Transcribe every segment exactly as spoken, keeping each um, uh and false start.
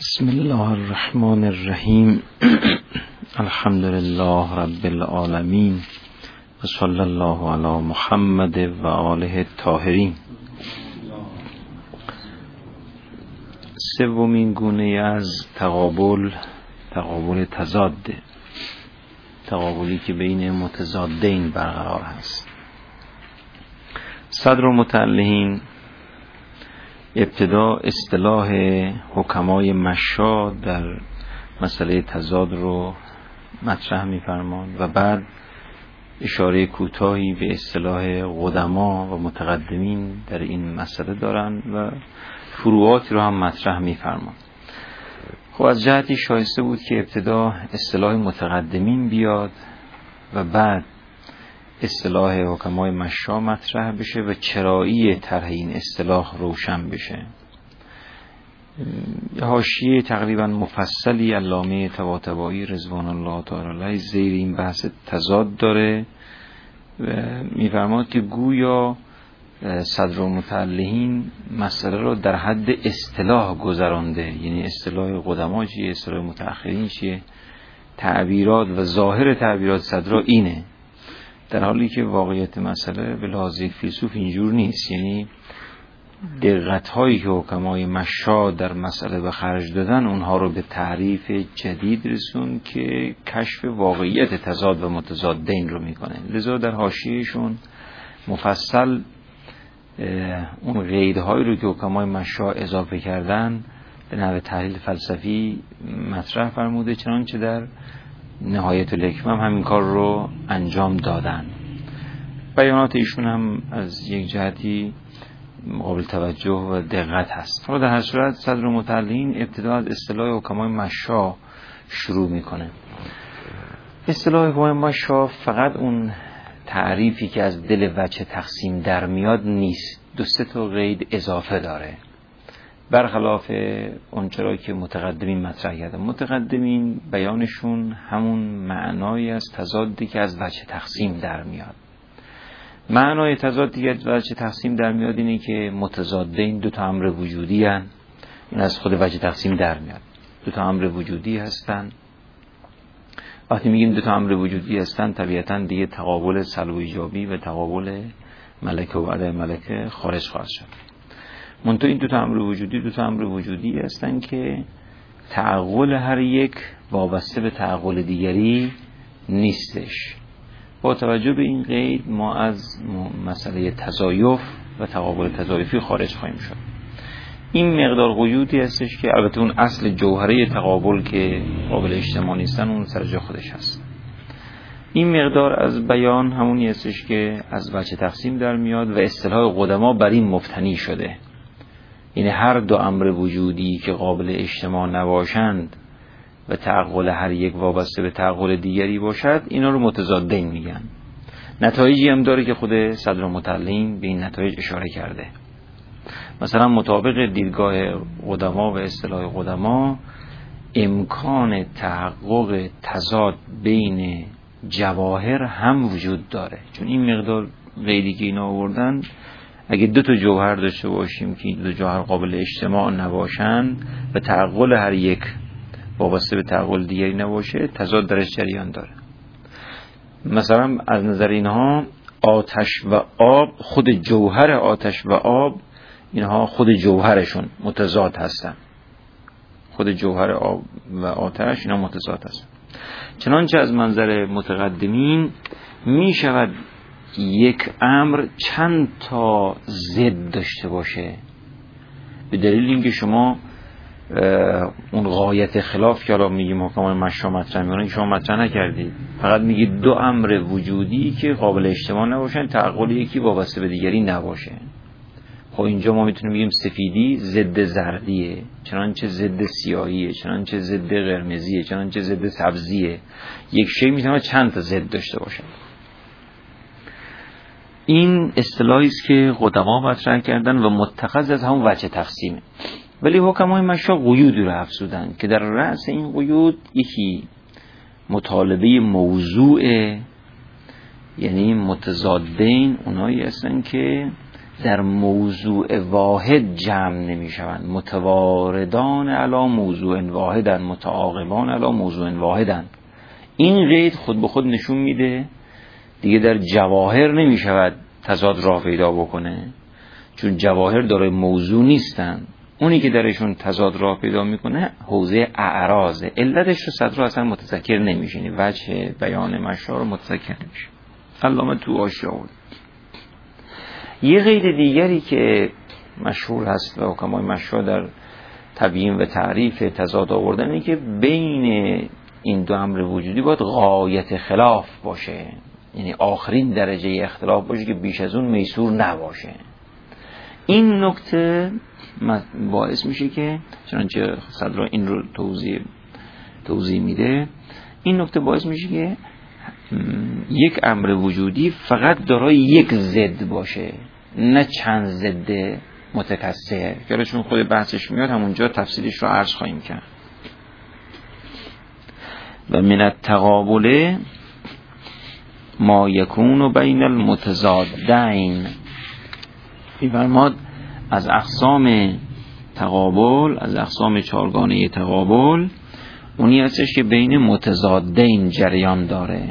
بسم الله الرحمن الرحیم. الحمد لله رب العالمین و صلی الله علی محمد و آله الطاهرین. سومین گونه از تقابل تقابل تضاد، تقابلی که بین متضادین برقرار هست. صدر متعلهین ابتدا اصطلاح حکمای مشا در مسئله تضاد رو مطرح می‌فرماند و بعد اشاره کوتاهی به اصطلاح قدما و متقدمین در این مسئله دارند و فروعاتی رو هم مطرح می‌فرماند. خب از جهتی شایسته بود که ابتدا اصطلاح متقدمین بیاد و بعد اصطلاح حکمای مشا مطرح بشه و چرایی طرح این اصطلاح روشن بشه. حاشیه تقریبا مفصلی علامه طباطبایی رضوان الله تعالی علیه زیر این بحث تضاد داره و میفرماد که گویا صدر متعلهین مسئله رو در حد اصطلاح گذرانده، یعنی اصطلاح قدما چیه، اصطلاح متأخرین چیه، تعبیرات و ظاهر تعبیرات صدر اینه، در حالی که واقعیت مسئله به لحاظ فیلسوف اینجور نیست. یعنی دقت هایی که حکمای مشا در مسئله به خرج دادن اونها رو به تعریف جدید رسون که کشف واقعیت تضاد و متضادین رو میکنه. لذا در حاشیهشون مفصل اون قیدهایی رو که حکمای مشا اضافه کردن به نحو تحلیل فلسفی مطرح فرموده، چنانچه در نهایت الحکمه هم همین کار رو انجام دادن. بیانات ایشون هم از یک جهتی قابل توجه و دقت هست. در هر صورت صدر متعلهین ابتدا از اصطلاح حکمای مشا شروع میکنه. اصطلاح حکمای مشا فقط اون تعریفی که از دل وجه تقسیم در میاد نیست، دو سه تا قید اضافه داره، برخلاف اون چرا که متقدمین مطرح کردن. متقدمین بیانشون همون معنایی از تضادی که از وجه تقسیم در میاد. معنای تضادی که از وجه تقسیم در میاد اینه که متضادین دو تا امر وجودی هستند. این از خود وجه تقسیم در میاد. دو تا امر وجودی هستند. وقتی میگیم دو تا امر وجودی هستند طبیعتاً دیگه تقابل سلب و ایجابی و تقابل ملکه و عدم ملکه خارج خواهد شد. منتها این دو تا امر وجودی دو تا امر وجودی هستن که تعقل هر یک وابسته به تعقل دیگری نیستش. با توجه به این قید ما از مسئله تضایف و تقابل تضایفی خارج خواهیم شد. این مقدار قیودی هستش که البته اون اصل جوهره تقابل که قابل اجتماع نیستن اون سر جای خودش هست. این مقدار از بیان همونی هستش که از وجه تقسیم در میاد و اصطلاح قدما بر این مبتنی شده. یعنی هر دو امر وجودی که قابل اجتماع نباشند و تعقل هر یک وابسته به تعقل دیگری باشد اینا رو متضادین میگن. نتایجی هم داره که خود صدر متعلهین به این نتایج اشاره کرده. مثلا مطابق دیدگاه قدما و اصطلاح قدما امکان تحقق تضاد بین جواهر هم وجود داره، چون این مقدار قیدی که اینا آوردن اگه دو تا جوهر داشته باشیم که دو جوهر قابل اجتماع نباشن و تعقل هر یک وابسته به تعقل دیگری نباشه تضاد درش جریان داره. مثلا از نظر اینها آتش و آب، خود جوهر آتش و آب اینها خود جوهرشون متضاد هستن. خود جوهر آب و آتش اینا متضاد هستن. چنانچه از منظر متقدمین می شود یک امر چند تا ضد داشته باشه، به دلیل اینکه شما اون غایت خلاف که الان میگیم حکمای مشا مطرح میکنن شما مطرح نکردید، فقط میگید دو امر وجودی که قابل اجتماع نباشن تعقل یکی وابسته به دیگری نباشه. خب اینجا ما میتونیم بگیم سفیدی ضد زردیه، چنانچه ضد سیاهیه، چنانچه ضد قرمزیه، چنانچه ضد سبزیه. یک شی میتونه چند تا ضد داشته باشه. این اصطلاحی است که قدما مطرح کردن و متخذ از همون وجه تقسیمه. ولی حکمای مشا قیودی رو افزودن که در رأس این قیود یکی مطالبه موضوع، یعنی متضادین اونایی هستن که در موضوع واحد جمع نمی شوند. متواردان علی موضوع واحدن، متعاقبان علی موضوع واحدن. این قید خود به خود نشون میده دیگه در جواهر نمی شود تضاد راه پیدا بکنه، چون جواهر داره موضوع نیستن. اونی که درشون تضاد راه پیدا میکنه حوزه اعراضه. علتش رو صدر اصلا متذکر نمیشینی، وجه بیان مشا رو متذکر نمیشه. علامه تو آشیاء. یه قید دیگری که مشهور هست و حکمای مشا در تبیین و تعریف تضاد آوردن اینه که بین این دو امر وجودی باید غایت خلاف باشه، یعنی آخرین درجه اختلاف باشه که بیش از اون میسور نباشه. این نکته باعث میشه که چنانچه صدر این رو توضیح توضیح میده، این نکته باعث میشه که یک امر وجودی فقط دارای یک ضد باشه، نه چند ضد متکثر، که چون خود بحثش میاد همونجا تفصیلش رو عرض خواهیم کرد. و من التقابل ما یکون بین المتضادین، می‌فرماد از اقسام تقابل، از اقسام چهارگانه تقابل اونی هستش که بین متضادین جریان داره.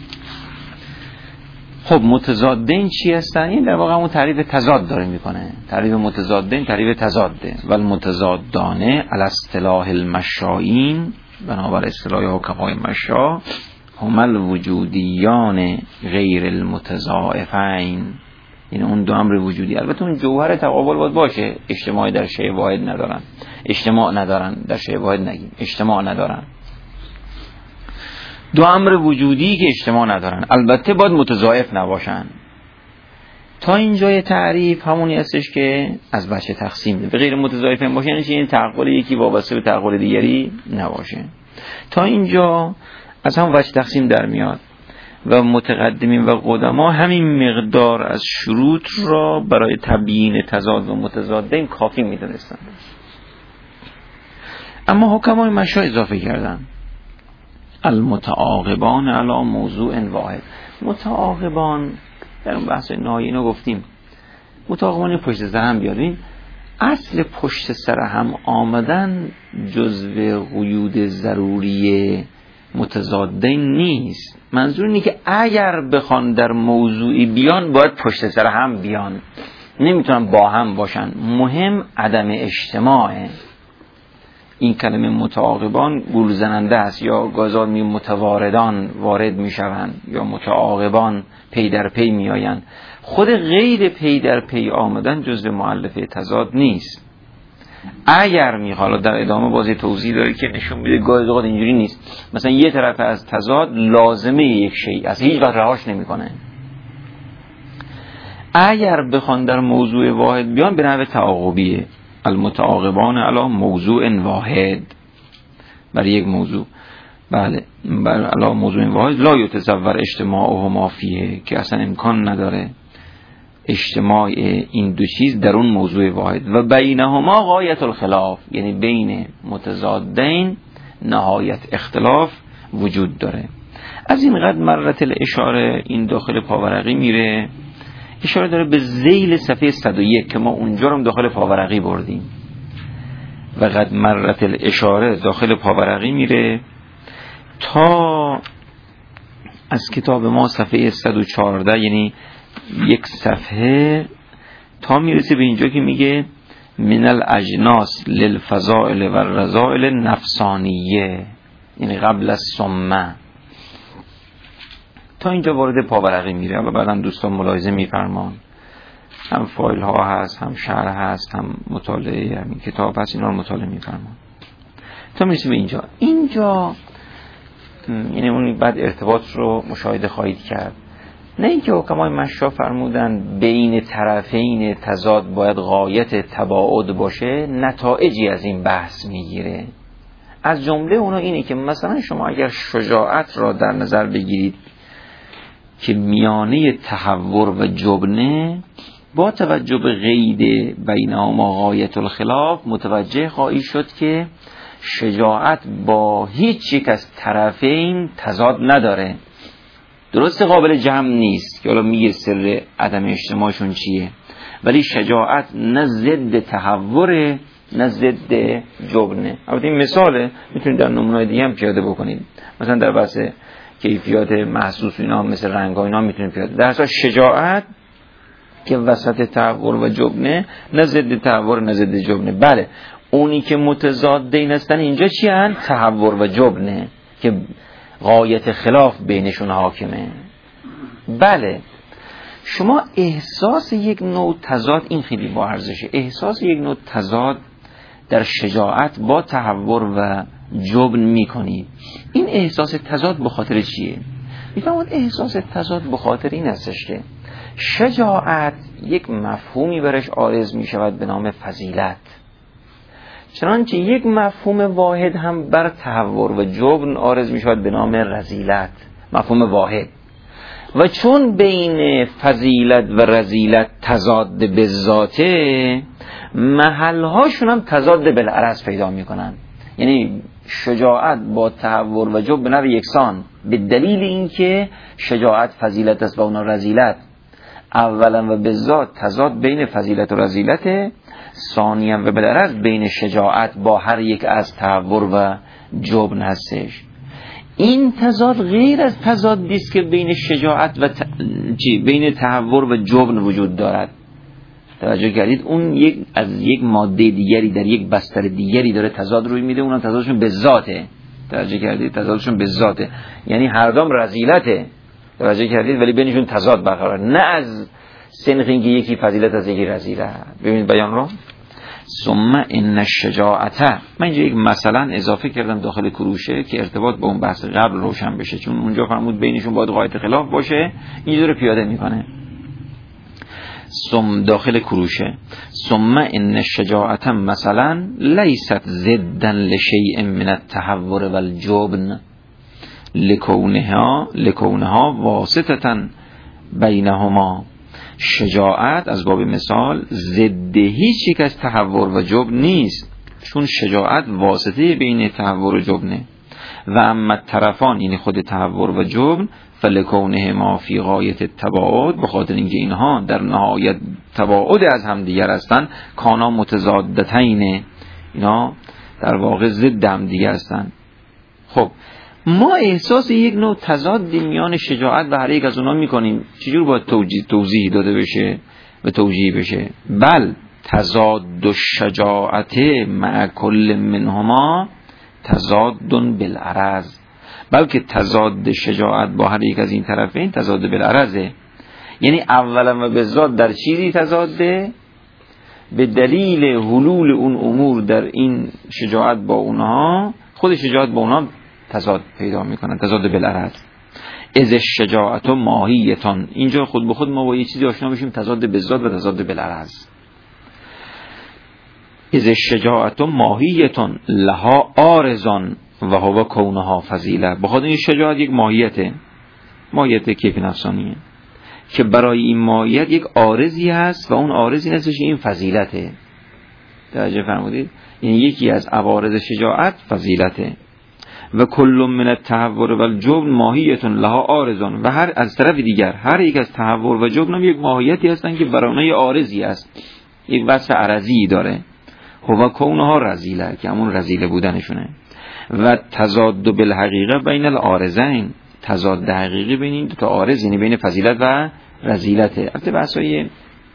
خب متضادین چی هستن؟ این در واقع همون تعریف تضاد داره میکنه. تعریف متضادین تعریف تضاده. و المتضادانه علی اصطلاح المشائین، بنابر اصطلاح حکمای مشا، هم الوجودیان غیر المتضاعفین. این اون دو امر وجودی. البته اون جوهر تقابل باید باشه، اجتماع در شیء واحد ندارن، اجتماع ندارن در شیء واحد نگیم، اجتماع ندارن. دو امر وجودی که اجتماع ندارن، البته باید متضاعف نباشن. تا اینجای تعریف همونی هستش که از بچه تقسیم ده. به غیر متضاعف باشه یعنی این تعقل یکی وابسته به تعقل دیگری نباشه. تا اینجا از هم وجه تقسیم در میاد و متقدمین و قدما همین مقدار از شروط را برای تبیین تضاد و متضادین کافی میدونستند. اما حکمای مشا اضافه کردن المتعاقبان علی موضوع واحد. متعاقبان در اون بحث نهایی اینو گفتیم، متعاقبان پشت سر هم بیاریم. اصل پشت سر هم آمدن جزو قیود ضروری متضادین نیست. منظور اینه که اگر بخوان در موضوعی بیان باید پشت سر هم بیان، نمیتونن با هم باشن. مهم عدم اجتماعه. این کلمه متعاقبان گول زننده است، یا گازال می متواردان وارد میشوند، یا متعاقبان پی در پی میآیند. خود غیر پی در پی آمدن جزء مؤلفه تضاد نیست. اگر میخواد در ادامه بازی توضیح داره که نشون میده گاهی اوقات اینجوری نیست. مثلا یه طرف از تضاد لازمه یک شیء از هیچ وقت رهاش نمیکنه. اگر بخوان در موضوع واحد بیان به نحو تعاقبیه، المتعاقبان علی موضوع واحد، برای یک موضوع، بله بر علی موضوع واحد لا یتصور اجتماعهما فیه، که اصلا امکان نداره اجتماع این دو چیز در اون موضوع واحد. و بینهما غایت الخلاف، یعنی بین متضادین نهایت اختلاف وجود داره. از این قد مرت الاشاره، این داخل پاورقی میره، اشاره داره به ذیل صفحه صد و یک که ما اونجا رو داخل پاورقی بردیم. و قد مرت الاشاره داخل پاورقی میره تا از کتاب ما صفحه صد و چهارده، یعنی یک صفحه، تا میرسه به اینجا که میگه من الاجناس للفضائل و الرذائل نفسانیه، یعنی قبل از ثمه. تا اینجا وارد پاورقی میره و بعدم دوستان ملاحظه میفرمان، هم فایل ها هست، هم شرح هست، هم مطالعه همین کتاب هست، اینا رو مطالعه میفرمان تا میرسیم به اینجا. اینجا یعنی اون بعد ارتباط رو مشاهده خواهید کرد. نه اینکه حکمای مشا فرمودن بین طرفین تضاد باید غایت تباعد باشه، نتایجی از این بحث میگیره. از جمله اونا اینه که مثلا شما اگر شجاعت را در نظر بگیرید که میانه تحور و جبنه، با توجه به قید بینهما غایت الخلاف متوجه خواهی شد که شجاعت با هیچ یک از طرفین تضاد نداره. درست قابل جمع نیست که حالا میگه سر عدم اجتماعشون چیه، ولی شجاعت نه ضد تهور نه ضد جبنه. البته این مثاله، میتونید در نمونه‌های دیگه هم پیاده بکنید، مثلا در بحث کیفیات محسوس اینا مثل رنگ ها اینا میتونید پیاده. در اصل شجاعت که وسط تهور و جبنه، نه ضد تهور نه ضد جبنه. بله اونی که متضادین هستن اینجا چی هن؟ تهور و جبنه که غایت خلاف بینشون حاکمه. بله شما احساس یک نوع تضاد، این خیلی با ارزشه، احساس یک نوع تضاد در شجاعت با تهور و جبن میکنید. این احساس تضاد به خاطر چیه؟ میفهمید احساس تضاد به خاطر این هستش که شجاعت یک مفهومی برش عارض میشود به نام فضیلت، چنانچه یک مفهوم واحد هم بر تهور و جبن عارض میشود به نام رذیلت، مفهوم واحد. و چون بین فضیلت و رذیلت تضاد به ذاته، محلهاشون هم تضاد بالعرض پیدا میکنن. یعنی شجاعت با تهور و جبن به نحو یکسان، به دلیل اینکه شجاعت فضیلت است و اونا رذیلت، اولا و به ذات تضاد بین فضیلت و رذیلت، ثانیا و بالعرض بین شجاعت با هر یک از تهور و جبن هستش. این تضاد غیر از تضادی است که بین شجاعت و ت... بین تهور و جبن وجود دارد. توجه کردید؟ اون یک از یک ماده دیگری در یک بستر دیگری داره تضاد روی میده، اونم تضادشون به ذاته. توجه کردید؟ تضادشون به ذاته، یعنی هر دوم رذیلته. توجه کردید؟ ولی بینشون تضاد برقرار، نه از سنخ اینکه یکی فضیلت از یکی رذیلت. ببینید بیان رو. ثم ان الشجاعت، من اینجا یک مثلا اضافه کردم داخل کروشه که ارتباط با اون بحث قبل روشن بشه، چون اونجا فرمود بینشون باید غایت خلاف باشه، اینجا رو پیاده میکنه. ثم داخل کروشه ثم ان الشجاعت مثلا لیست ضدا لشیء من التهور والجبن لکونها لکونها واسطه بینهما. شجاعت از باب مثال ضد هیچ یک از تهور و جبن نیست، چون شجاعت واسطه بین تهور و جبنه. و اما طرفان، یعنی خود تهور و جبن، فلکونه ما فی غایت التباعد، بخاطر اینکه اینها در نهایت تباعد از هم دیگر هستند، کانا متضادتین، اینا در واقع ضد هم دیگر هستند. خب ما احساس یک نوع تضاد میان شجاعت و هر یک از اونها میکنیم، چجور باید توضیح توضیح داده بشه و توجیه بشه؟ بل تضاد الشجاعت مع کل منهما تضاد بالعرض، بلکه تضاد شجاعت با هر یک از این طرفین تضاد بالعرضه. یعنی اولا و به ذات در چیزی تضاده، به دلیل حلول اون امور در این شجاعت با اونها، خود شجاعت با اونها تضاد پیدا میکنن، تضاد بالعرض. از الشجاعت ماهیتان، اینجا خود به خود ما با یه چیزی آشنا بشیم، تضاد به ذات و تضاد بالعرض. از الشجاعت ماهیتان لها عارضان و هو کونها فضیله، بخاطر این شجاعت یک ماهیته، ماهیت کیف نفسانیه که برای این ماهیت یک عارضی هست و اون عارضی هستش این فضیلته. توجه فرمودید؟ یعنی یکی از عوارض شجاعت فضیلته. و کل من التهور و الجبن ماهیتون لها عارضان، و هر از طرف دیگر هر یک از تهور و جبن هم یک ماهیتی هستن که برای اونها عارضی است، یک وصف عرضی داره، هو کونها رذیله، که همون رذیله بودنشونه. و تضاد بالحقیقه بین العارضین، تضاد حقیقی بین این دو تا عارض، یعنی بین فضیلت و رذیلته. البته بحثای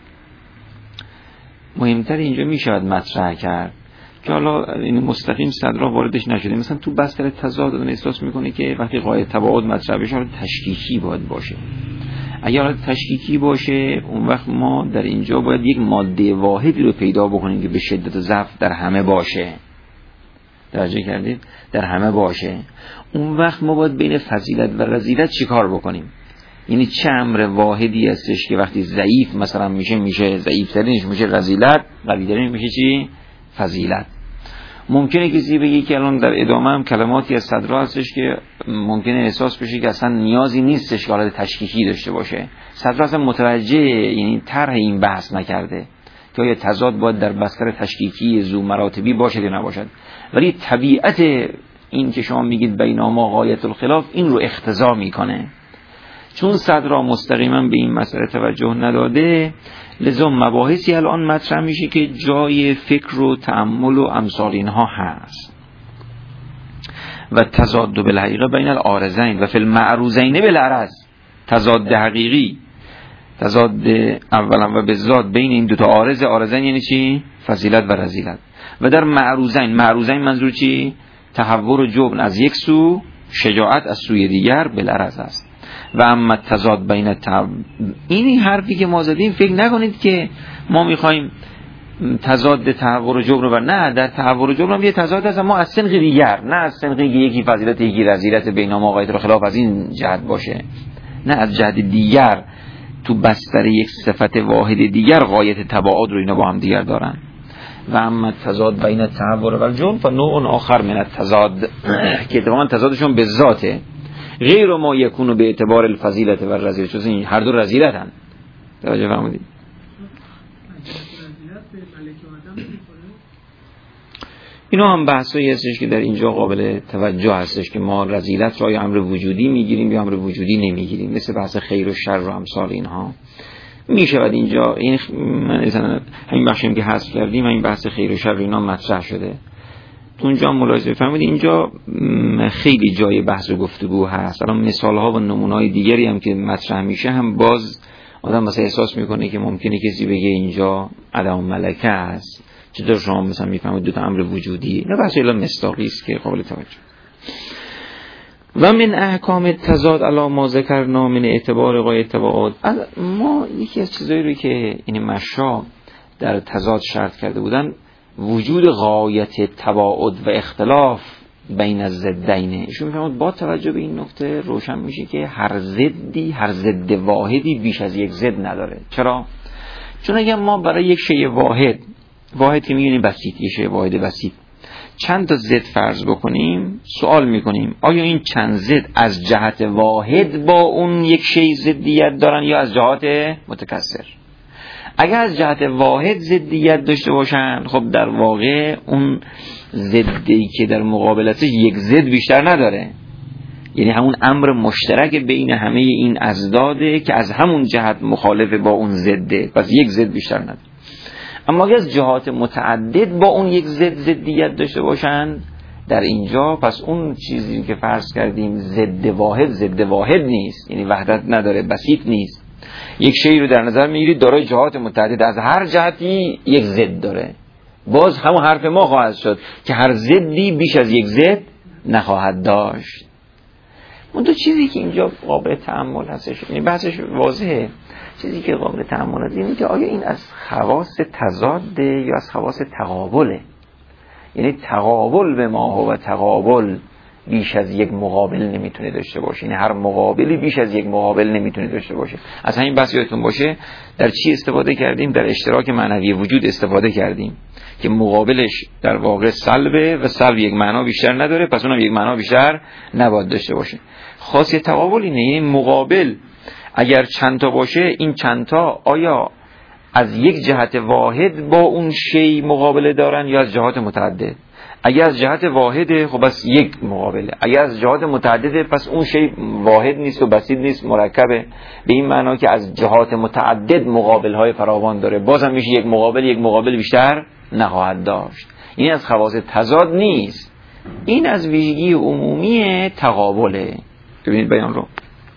مهمتر اینجا میشود مطرح کرد که حالا این مستقیم صدرا واردش نشده. مثلا تو بستر تضاد اون احساس میکنه که وقتی غایت تباعد مطرح بشه حالا تشکیکی باید باشه. اگر حالا تشکیکی باشه اون وقت ما در اینجا باید یک ماده واحدی رو پیدا بکنیم که به شدت ضعف در همه باشه. توجه کردید؟ در همه باشه. اون وقت ما باید بین فضیلت و رذیلت چیکار بکنیم؟ یعنی چه امر واحدی هستش که وقتی ضعیف مثلا میشه میشه ضعیفترینش میشه رذیلت، قوی‌ترینش میشه چی؟ فضیلت. ممکنه کسی بگه که الان در ادامه هم کلماتی از صدرا هستش که ممکنه احساس بشه که اصلا نیازی نیستش که حالت تشکیکی داشته باشه. صدرا اصلا متوجه یعنی طرح این بحث نکرده که آیا تضاد باید در بستر تشکیکی ذو مراتبی باشد یا نباشد، ولی طبیعت این که شما میگید بینهما غایت الخلاف این رو اقتضا میکنه. چون صدرا مستقیما به این مسئله توجه نداده، لذا مباحثی الان مطرح میشه که جای فکر و تأمل و امثال اینها هست. و تضاد بالحقیقه بین العارضین و فی المعروضین بالعرض، تضاد حقیقی، تضاد اولا و بالذات بین این دوتا عارض. عارضین یعنی چی؟ فضیلت و رذیلت. و در معروضین، معروضین منظور چی؟ تحور و جبن از یک سو، شجاعت از سوی دیگر بالعرض است. و اما تضاد بین تب... اینی حرفی که ما زدیم فکر نکنید که ما میخوایم تضاد تحور و جبر رو بر، نه، در تحور و جبر هم یه تضاد هست، ما از سنخ دیگر، نه از سنخ یکی فضیلت یکی رذیلت بینما آقایت رو خلاف از این جهت باشه، نه از جهت دیگر تو بستر یک صفت واحد دیگر غایت تباعد رو اینا با هم دیگر دارن. و اما تضاد بین تحور و جبر فنوع آخر من التضاد که اتفاقا تضادشون به ذاته، غیر ما یکونو به اعتبار الفضیلت و رذیلت، چون این هر دو رذیلتن. توجه فرمودید؟ اینا هم بحثایی هستش که در اینجا قابل توجه هستش که ما رذیلت را یا امر وجودی میگیریم یا امر وجودی نمیگیریم، مثل بحث خیر و شر و امثال اینها میشود اینجا. این من مثلا همین بخشیم که حذف کردیم، همین بحث خیر و شر اینا مطرح شده اونجا، ملاحظه فرمودید اینجا خیلی جای بحث و گفتگو هست. الان مثال ها و نمونه های دیگری هم که مطرح میشه هم باز آدم مثلا احساس میکنه که ممکنه کسی بگه اینجا عدم ملکه است، چطور شما مثلا میفهمید دو تا امر وجودی؟ نه، بحث الا مصداقی است که قابل توجه. و من احکام تضاد علی ما ذکرنا من اعتبار غایت تباعد، ما یکی از چیزایی رو که این مشا در تضاد شرط کرده بودن وجود غایت تباعد و اختلاف بین الضدین. ایشون میفهمد با توجه به این نکته روشن میشه که هر ضدی، هر ضد واحدی بیش از یک ضد نداره. چرا؟ چون اگر ما برای یک شیء واحد، واحد که میگیم بسیط، یک شیء واحد بسیط، چند تا ضد فرض بکنیم، سوال میکنیم آیا این چند ضد از جهت واحد با اون یک شیء ضدیت دارن یا از جهات متکثر؟ اگر از جهت واحد ضدیت داشته باشن، خب در واقع اون ضدی که در مقابلتش یک ضد بیشتر نداره، یعنی همون امر مشترک بین همه این اضداده که از همون جهت مخالف با اون ضده، پس یک ضد بیشتر نداره. اما اگر از جهات متعدد با اون یک ضد ضدیت داشته باشن، در اینجا پس اون چیزی که فرض کردیم ضد واحد ضد واحد نیست، یعنی وحدت نداره، بسیط نیست. یک شیء رو در نظر میگیرید دارای جهات متعدد، از هر جهتی یک ضد داره، باز همون حرف ما خواهد شد که هر ضدی بیش از یک ضد نخواهد داشت. اون دو چیزی که اینجا قابل تأمل هستش، یعنی بحثش واضحه، چیزی که قابل تأمل هست اینه که آیا این از خواص تضاده یا از خواص تقابله؟ یعنی تقابل به ما و تقابل بیش از یک مقابل نمیتونه داشته باشه، یعنی هر مقابلی بیش از یک مقابل نمیتونه داشته باشه. از همین بحث یادتون باشه در چی استفاده کردیم؟ در اشتراک معنوی وجود استفاده کردیم که مقابلش در واقع سلبه و سلب یک معنا بیشتر نداره، پس اونم یک معنا بیشتر نباید داشته باشه. خاصیت تقابل اینه، یعنی مقابل اگر چند تا باشه، این چند تا آیا از یک جهت واحد با اون شی مقابله دارن یا از جهات متعدد؟ اگر از جهت واحده خب بس یک مقابله، اگر از جهات متعدده پس اون شی واحد نیست و بسیط نیست، مرکبه، به این معنا که از جهات متعدد مقابل های فراوان داره، بازم میشه یک مقابل یک مقابل بیشتر نخواهد داشت. این از خواص تضاد نیست، این از ویژگی عمومی تقابله. ببینید بیان رو.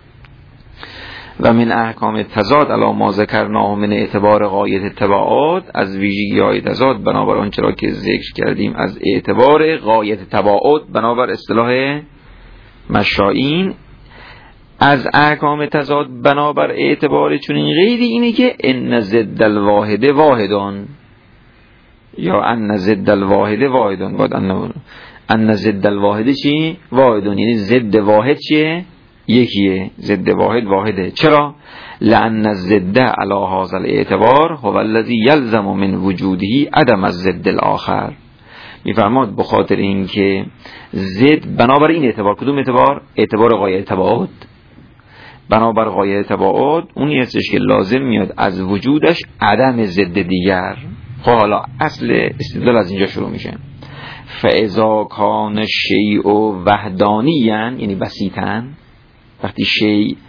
و من احکام تضاد علی ما ذکرنا من اعتبار غایت تباعد، از ویژگی های تضاد بنابر آنچه را که ذکر کردیم از اعتبار غایت تباعد بنابر اصطلاح مشائین، از احکام تضاد بنابر اعتبار چنین غیری اینه که ان ضد الواحد واحدان، یا ان ضد الواحد واحدان، بعد ان ان ضد الواحد چی؟ واحدان، یعنی ضد واحد چیه؟ یکیه، ضد واحد واحده. چرا؟ لأن الضد علی هذا الاعتبار هو الذی یلزم من وجوده عدم الضد الاخر. میفرماد به خاطر این که ضد بنابر این اعتبار، کدوم اعتبار؟ اعتبار غایت تباعد. بنابر غایت تباعد اونی هستش که لازم میاد از وجودش عدم ضد دیگر. خب حالا اصل استدلال از اینجا شروع میشه. فاذا کان شیء وحدانیاً، یعنی بسیطاً، وقتی شیء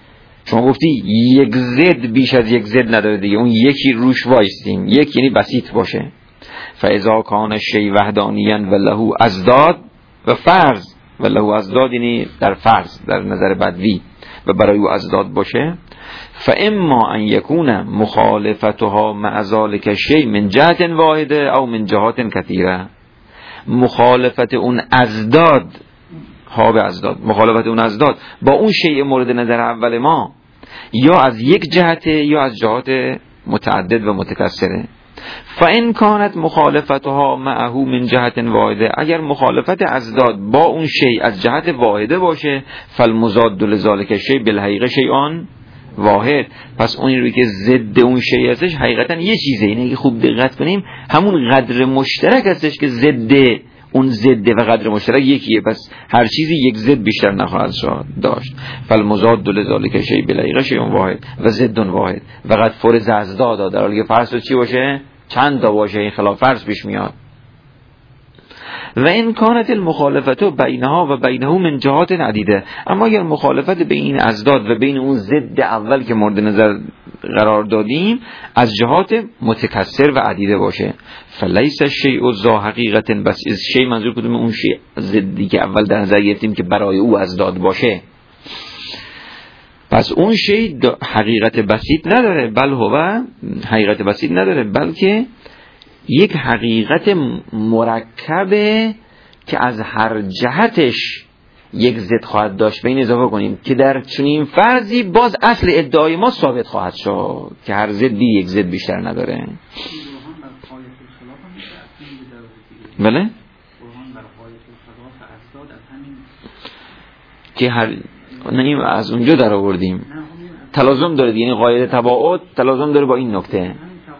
شما گفتی یک ضد بیش از یک ضد نداره دیگه، اون یکی روش وایستیم، یک یعنی بسیط باشه. فاذا کان الشیء وحدانیا و له ازداد و فرض، و له ازداد یعنی در فرض در نظر بدوی و برای او ازداد باشه، فاما ان یکون مخالفتها مع ذلك الشیء من جهت واحده او من جهات کثیره. مخالفت اون ازداد ها به ازداد، مخالفت اون ازداد با اون شیء مورد نظر اول ما یا از یک جهت یا از جهات متعدد و متکثره. فان کانت مخالفتها معه من جهت واحده، اگر مخالفت ازداد با اون شیء از جهت واحده باشه، فالمضاد لذلك الشیء بالحقیقه شیئان واحد، پس اون روی که ضد اون شیء هستش حقیقتا یه چیزه. اینه که خوب دقت کنیم، همون قدر مشترک هستش که ضد اون ضد و قدر مشترک یکیه، پس هر چیزی یک ضد بیشتر نخواهد شد داشت. فالمضاد لذلك الشیء بالحقیقه شیئان واحد و ضد واحد و قد فرض ازداد، در حالی که فرض چی باشه؟ چند تا باشه، این خلاف فرض پیش میاد. و این کانت المخالفت بینها و بینه من جهات عدیده، اما اگر مخالفت بین ازداد و بین اون ضد اول که مورد نظر قرار دادیم از جهات متکثر و عدیده باشه، فلیس الشیء ذا حقیقت بس، از شیء منظور کدوم؟ اون شیء ضدی که اول در نظر گرفتیم که برای او ازداد باشه. پس اون شیء حقیقت بسیط نداره، بل هو حقیقت بسیط نداره، بلکه یک حقیقت مرکبه که از هر جهتش یک ضد خواهد داشت. به این اضافه کنیم که در چنین فرضی باز اصل ادعای ما ثابت خواهد شد که هر ضدی یک ضد بیشتر نداره. بله؟ که هر نیم از اونجا در آوردیم تلازم داره، یعنی قاعده تباعد تلازم داره با این نکته.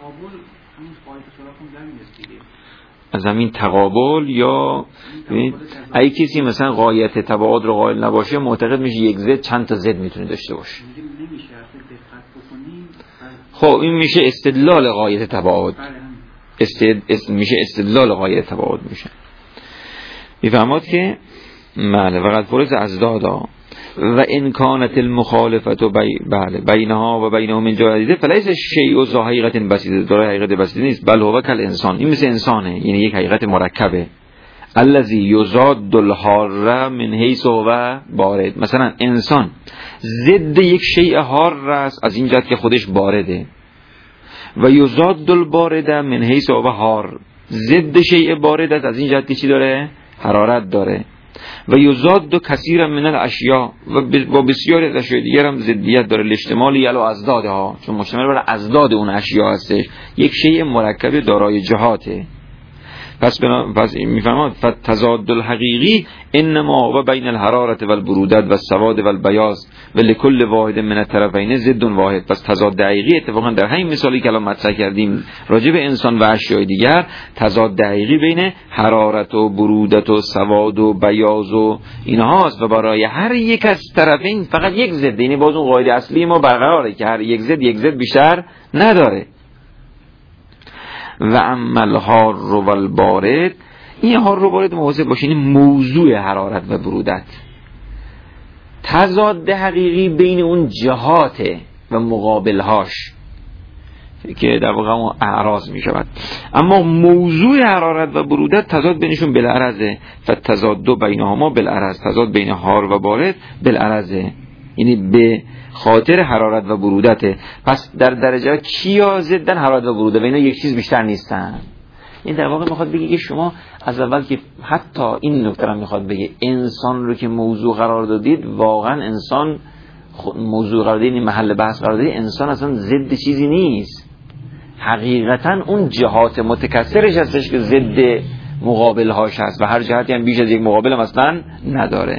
از همین تقابل، یا اگه کسی مثلا قاعده تباعد رو قائل نباشه معتقد میشه یک ضد چند تا ضد میتونه داشته باشه. خب این میشه استدلال قاعده تباعد، استد... است... میشه استدلال قاعده تباعد میشه. میفهمید که بله وقت فرض ازدادا و ان کانت المخالفت بی... بله بینها و بینه من جهت فلیس شیء ذا حقیقت بسیط، داره حقیقت بسیط نیست، بل هو کل انسان، این مثل انسانه، یعنی یک حقیقت مرکبه. الذی یزاد الحار من حیث هو بارد، مثلا انسان ضد یک شیء حار است از این جهت که خودش بارده، و یزاد البارد من حیث هو حار، ضد شیء بارد است از این جهت که چی داره؟ حرارت داره. و یزاد دو کثیر من الاشیاء، و بسیاری از اشیاء دیگر هم ضدیت داره، لاحتمالی علی ازدادها، چون مشتمل بر ازداد اون اشیاء هستش، یک شیء مرکب دارای جهاته. پس بنا پس میفهمید فتضاد الحقیقی انما و بین الحرارت و البرودت و السواد و البیاض و لكل واحد من الطرفین ضد واحد. پس تضاد حقیقی اتفاقا در همین مثالی که الان مطرح کردیم راجع به انسان و اشیاء دیگر، تضاد حقیقی بین حرارت و برودت و سواد و بیاض و اینهاست، و برای هر یک از طرفین فقط یک ضد، یعنی باز اون قاعده اصلی ما برقراره که هر یک ضد یک ضد بیشتر نداره. و اما الحار و البارد، این حار و بارد مواظب باشین موضوع حرارت و برودت، تضاد حقیقی بین اون جهاته و مقابلهاش که در واقع اون اعراض می شود، اما موضوع حرارت و برودت تضاد بینشون بالعرضه، فتضاد بینهما بالعرض، تضاد بین حار و بارد بالعرضه، یعنی به خاطر حرارت و برودته. پس در درجه کیا ضدن؟ حرارت و برودت، و اینا یک چیز بیشتر نیستن. این در واقع میخواد بگه که شما از اول که حتی این نکته رو میخواد بگه انسان رو که موضوع قرار دادید، واقعا انسان موضوع قرار دادید، محل بحث قرار دادید، انسان اصلا ضد چیزی نیست، حقیقتا اون جهات متکثرش هستش که ضد مقابلهاش هست و هر جهتی هم بیش از یک مقابل هم اصلا نداره.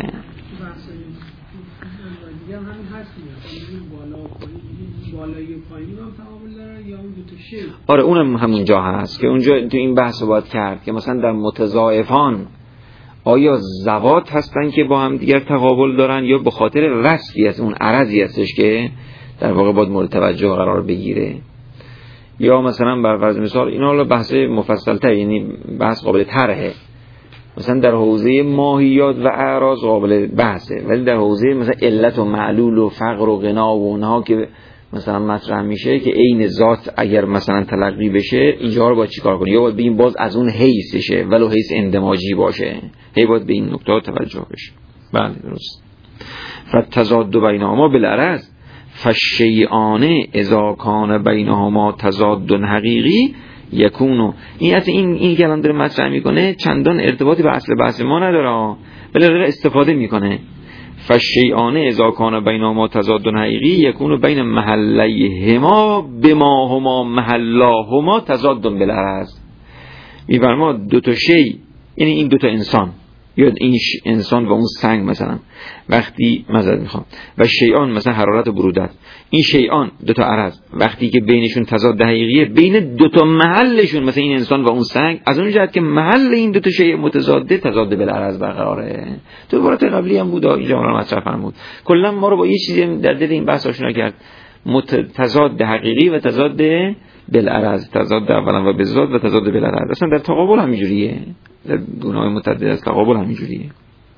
آره اونم همونجا هست که اونجا تو این بحث رو باید کرد که مثلا در متضاعفان آیا ضوات هستن که با هم دیگر تقابل دارن یا به خاطر رسمی از اون عرضی هستش که در واقع باید مورد توجه قرار بگیره، یا مثلا بر فرض مثال اینا حالا بحث مفصل تر، یعنی بحث قابل طرحه، مثلا در حوزه ماهیات و اعراض قابل بحثه، ولی در حوزه مثلا علت و معلول و فقر و غنا و اونها که مثلا مطرح میشه که عین ذات اگر مثلا تلقی بشه، اینجا رو باید چیکار کنی؟ یا باید بگیم باز از اون حیثشه ولو حیث اندماجی باشه، هی باید به این نکته توجه بشه. بله درست. فتضاد بینهما بالعرض فالشیئان اذا کان بینهما تضاد حقیقی یکونو. این اصلا این این که الان داره مطرح میکنه چندان ارتباطی به اصل بحث ما نداره، ولی داره استفاده میکنه. فالشیئان اذا کان بینهما تضاد حقیقی یکونو بین محلیهما بما هما محلاهما تضاد بالعرض. میفرما دو تا شی، یعنی این دو تا انسان یا این انسان و اون سنگ مثلا، وقتی مثلا میخوام و شیئان مثلا حرارت و برودت، این شیئان دو تا عرض وقتی که بینشون تضاد حقیقیه، بین دو تا محلشون مثلا این انسان و اون سنگ، از اون جهت که محل این دو تا شیء متضاده تضاد بالعرض برقراره. تو عبارت قبلی هم بود اینجا ما مطرح فرمود. کلا ما رو با یه چیزی در دل این بحث آشنا کرد، تضاد حقیقی و تضاد بالعرض، تضاد اولا و بذات و تضاد بالعرض. اصلا در تقابل همینجوریه، در گناه متعدد از تقابل همینجوریه.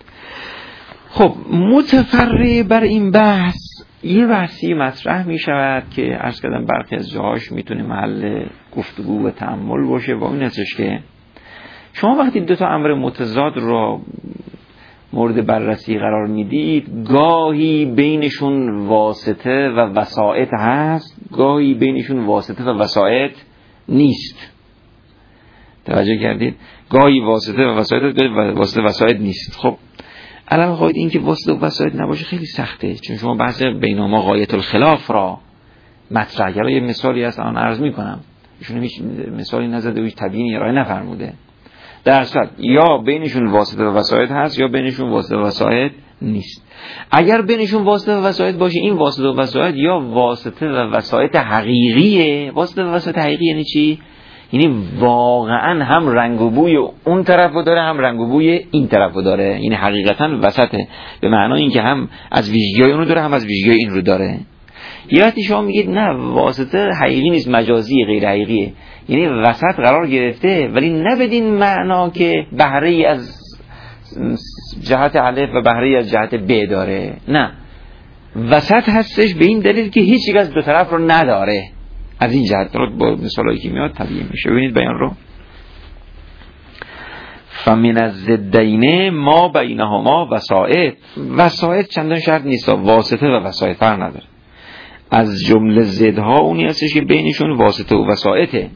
خب متفرع بر این بحث یه بحثی مطرح می شود که عرض کردم برخی از جاهاش میتونه محل گفتگو و تأمل باشه، و این هستش که شما وقتی دو تا امر متضاد را مورد بررسی قرار میدید، گاهی بینشون واسطه و وسائط هست، گاهی بینشون واسطه و وسائط نیست. توجه کردید؟ گاهی واسطه و وسائط، گاهی واسطه و وسائط نیست. خب علم قاید این که واسطه و وسائط نباشه خیلی سخته، چون شما بحث بینهما غایت الخلاف را مطرح کردن. یه مثالی هست آن عرض میکنم، ایشون هیچ مثالی نزده و هیچ تبیینی ارائه نفرموده. در اصل یا بینشون واسطه و وسائط هست یا بینشون واسطه و وسائط نیست. اگر بینشون واسطه و وسائط باشه، این واسطه و وسائط یا واسطه و وسائط حقیقیه. واسطه و وسائط حقیقی یعنی چی؟ یعنی واقعا هم رنگ و بوی اون طرفو داره هم رنگ و بوی این طرفو داره، یعنی حقیقتا وسطه، به معنای اینکه هم از ویژگی‌های اون رو داره هم از ویژگی‌های این رو داره. یه وقتی شما میگید نه واسطه حقیقی نیست، مجازی غیر حقیقیه، یعنی وسط قرار گرفته ولی نه بدین معنا که بهره ای از جهت الف و بهره ای از جهت ب داره، نه، وسط هستش به این دلیل که هیچ یک از دو طرف رو نداره. از این جهت رو با مثالایی که میاد طبیعی میشه. ببینید بیان رو، فمن الضدین ما بینهما وسائط. وسائط چندان شرط نیست، واسطه و وسائط فرق نداره. از جمله ضدها اونی هستش که بینشون واسطه و وسائطه.